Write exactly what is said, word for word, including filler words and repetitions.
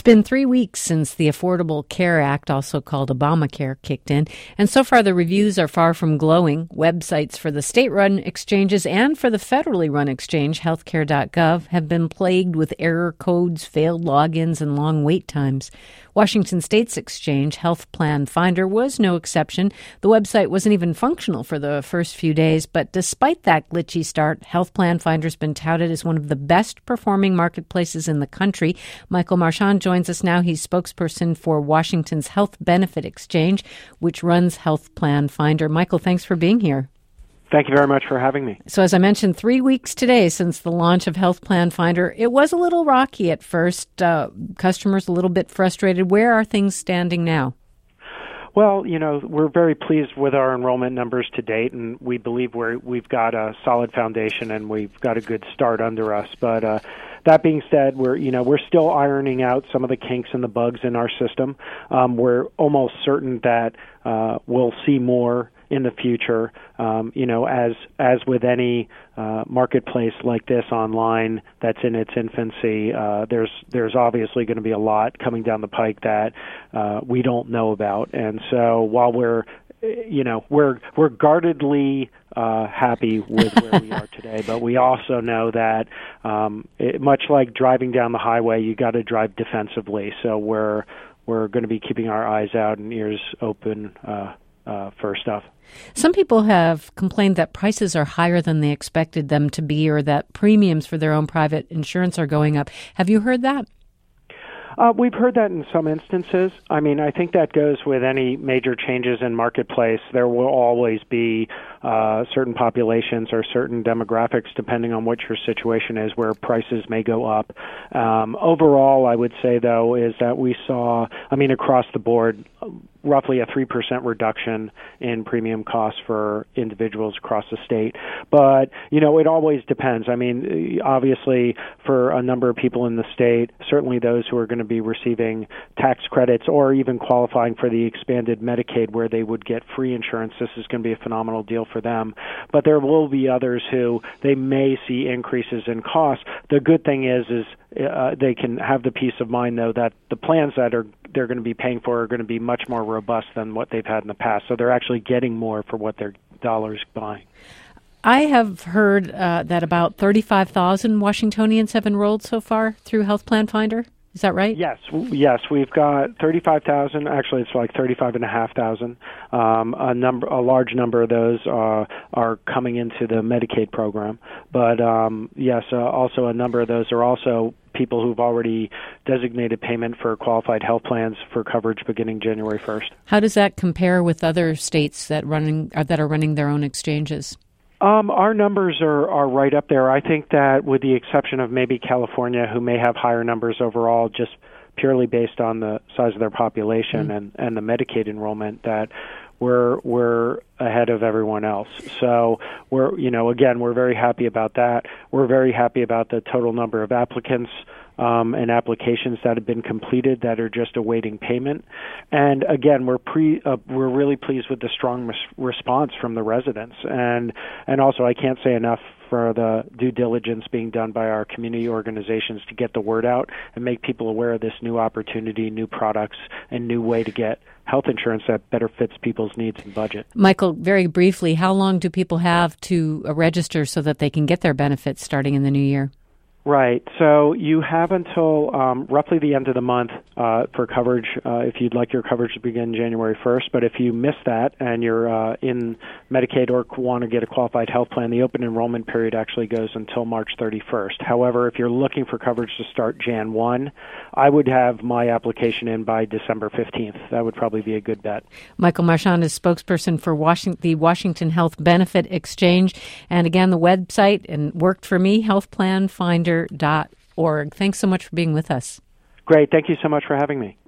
been three weeks since the Affordable Care Act, also called Obamacare, kicked in, and so far the reviews are far from glowing. Websites for the state-run exchanges and for the federally run exchange, healthcare dot gov, have been plagued with error codes, failed logins, and long wait times. Washington State's exchange, Health Plan Finder, was no exception. The website wasn't even functional for the first few days, but despite that glitchy start, Health Plan Finder's been touted as one of the best-performing marketplaces in the country. Michael Marchand joins us now. He's spokesperson for Washington's Health Benefit Exchange, which runs Health Plan Finder. Michael, thanks for being here. Thank you very much for having me. So as I mentioned, three weeks today since the launch of Health Plan Finder. It was a little rocky at first. Uh, customers a little bit frustrated. Where are things standing now? Well, you know, we're very pleased with our enrollment numbers to date, and we believe we're, we've got a solid foundation and we've got a good start under us. But uh, that being said, we're you know we're still ironing out some of the kinks and the bugs in our system. Um, we're almost certain that uh, we'll see more in the future. Um, you know, as as with any uh, marketplace like this online that's in its infancy, uh, there's there's obviously going to be a lot coming down the pike that uh, we don't know about. And so while we're you know we're we're guardedly uh, happy with where we are today, but we also know that um, it, much like driving down the highway, you got to drive defensively. So we're we're going to be keeping our eyes out and ears open Uh, Uh, for stuff. Some people have complained that prices are higher than they expected them to be, or that premiums for their own private insurance are going up. Have you heard that? Uh, we've heard that in some instances. I mean, I think that goes with any major changes in marketplace. There will always be uh, certain populations or certain demographics, depending on what your situation is, where prices may go up. Um, overall, I would say, though, is that we saw, I mean, across the board, roughly a three percent reduction in premium costs for individuals across the state. But, you know, it always depends. I mean, obviously, for a number of people in the state, certainly those who are going to be receiving tax credits or even qualifying for the expanded Medicaid where they would get free insurance, this is going to be a phenomenal deal for them. But there will be others who they may see increases in costs. The good thing is, is uh, they can have the peace of mind, though, that the plans that are they're going to be paying for are going to be much more robust than what they've had in the past. So they're actually getting more for what their dollars buying. I have heard uh, that about thirty-five thousand Washingtonians have enrolled so far through Health Plan Finder. Is that right? Yes, yes. We've got thirty-five thousand. Actually, it's like thirty-five and a half thousand. Um, a number, a large number of those uh, are coming into the Medicaid program. But um, yes, uh, also a number of those are also people who've already designated payment for qualified health plans for coverage beginning January first. How does that compare with other states that running uh, that are running their own exchanges? Um, our numbers are, are right up there. I think that with the exception of maybe California, who may have higher numbers overall, just purely based on the size of their population mm. and, and the Medicaid enrollment, that we're we're ahead of everyone else. So we're you know again we're very happy about that. We're very happy about the total number of applicants um, and applications that have been completed that are just awaiting payment. And again, we're pre uh, we're really pleased with the strong res- response from the residents. And and also I can't say enough for the due diligence being done by our community organizations to get the word out and make people aware of this new opportunity, new products, and new way to get health insurance that better fits people's needs and budget. Michael, very briefly, how long do people have to uh, register so that they can get their benefits starting in the new year? Right. So you have until um, roughly the end of the month uh, for coverage, uh, if you'd like your coverage to begin January first. But if you miss that and you're uh, in Medicaid or want to get a qualified health plan, the open enrollment period actually goes until March thirty-first. However, if you're looking for coverage to start January first, I would have my application in by December fifteenth. That would probably be a good bet. Michael Marchand is spokesperson for Washington, the Washington Health Benefit Exchange. And again, the website, and worked for me, health plan finder dot org. Thanks so much for being with us. Great. Thank you so much for having me.